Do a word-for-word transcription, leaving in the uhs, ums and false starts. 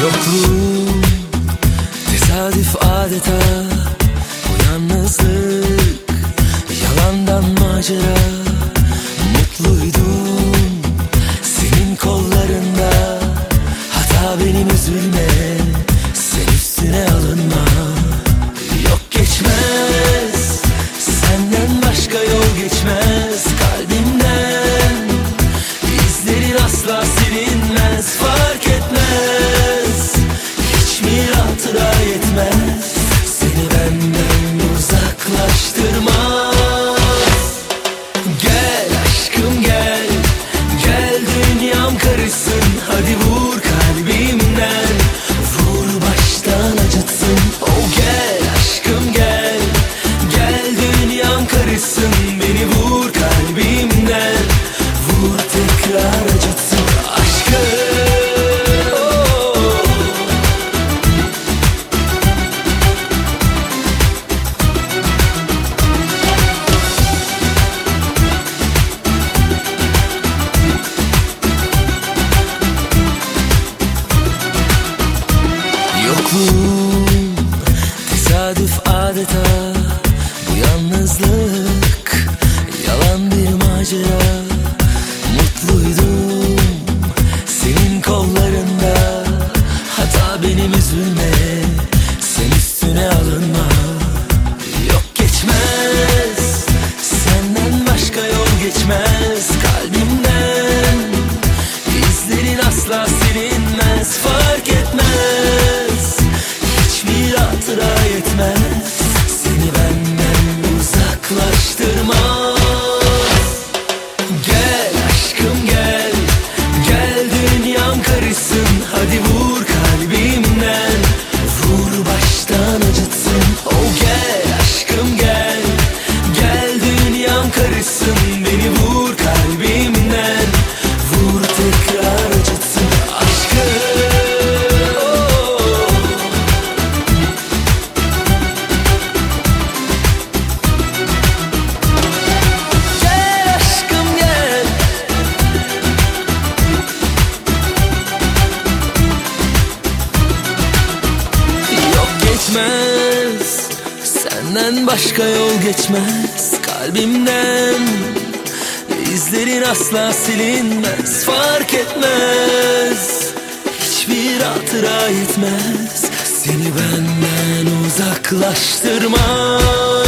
Yokluğum tesadüf adeta, bu yalnızlık yalandan macera. Mutluydum senin kollarında, hata benim, üzülme sen üstüne alınma. Yok geçmez senden başka yol, geçmez kalbimden, izlerin asla silinmez, fark etmez, hiçbir hatıra yetmez, seni benden uzaklaştırmaz. Gel aşkım gel, gel dünyam karışsın, hadi vur kalbimden, vur baştan acıtsın. Oh gel aşkım gel, gel dünyam karışsın, beni vur kalbimden, vur tekrar acıtsın aşkım. Yokluğum tesadüf adeta, bu yalnızlık yalan bir macera. Mutluydum senin kollarında, hata benim, üzülme sen üstüne alınma. Yok geçmez senden başka yol, geçmez kalbimden, izlerin asla silinmez, fark etmez, hiçbir hatıra yetmez, seni benden uzaklaştırmaz. Gel aşkım gel, gel dünyam karışsın, hadi vur kalbimden, vur baştan acıtsın. Oh gel aşkım gel, gel dünyam karışsın, beni vur kalbimden, vur tekrar acıtsın aşkım. Gel aşkım gel, yok geçmez senden başka yol, geçmez kalbimden, izlerin asla silinmez, fark etmez, hiçbir hatıra yetmez, seni benden uzaklaştırmaz.